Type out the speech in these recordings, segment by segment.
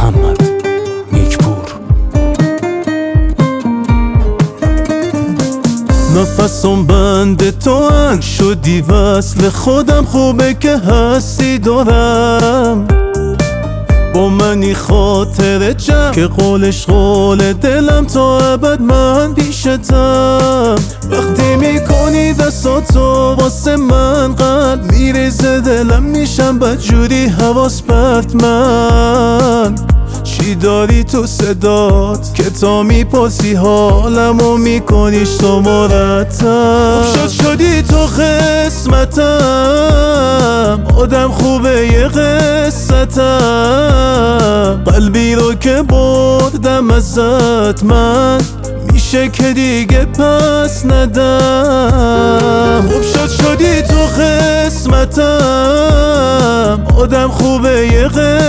محمد نیکپور. نفسم بند تو انگ شدی وصل خودم، خوبه که هستی دورم. با منی خاطر جمع که قولش قول دلم، تا ابد من پیشتم. وقتی میکنی دستاتو واسه من، قلب میریزه دلم، میشم بدجوری حواس پرت. من چی داری تو صدات که تا میپرسی حالمو میکنیش تو مرتب؟ شدی تو قسمتم، آدم خوبه یه قصتم. قلبی رو که بردم ازت من، میشه که دیگه پس ندم. شدی تو قسمتم، آدم خوبه یه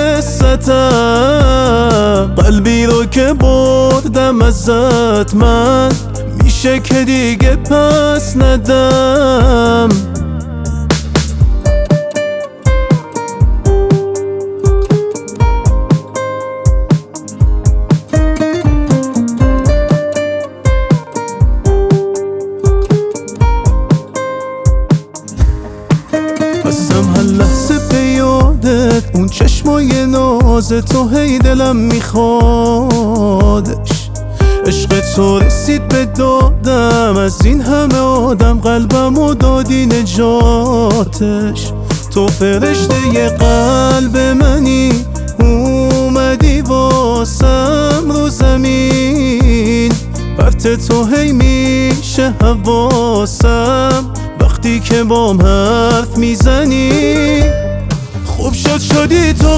قصتم. قلبی رو که بردم ازت من، میشه که دیگه پس ندم. هستم هر لحظه به یادت، اون چشمای ناز تو هی دلم میخوادش. عشق تو رسید به دادم، از این همه آدم قلبمو دادی نجاتش. تو فرشته ی قلب منی، اومدی واسم رو زمین. پرت تو هی میشه حواسم، وقتی که بام حرف میزنی. خوب شدی تو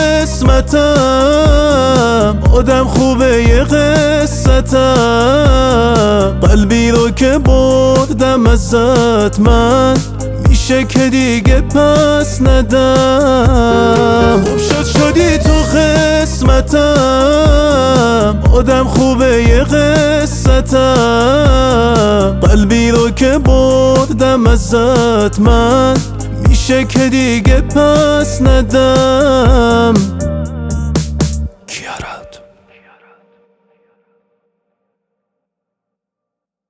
قسمتم، آدم خوبه یه قصتم. قلبی رو که بردم ازت من، میشه که دیگه پس ندم. خوب شدی تو قسمتم، آدم خوبه یه قصتم. قلبی رو که بردم ازت من، میشه که دیگه پس ندم.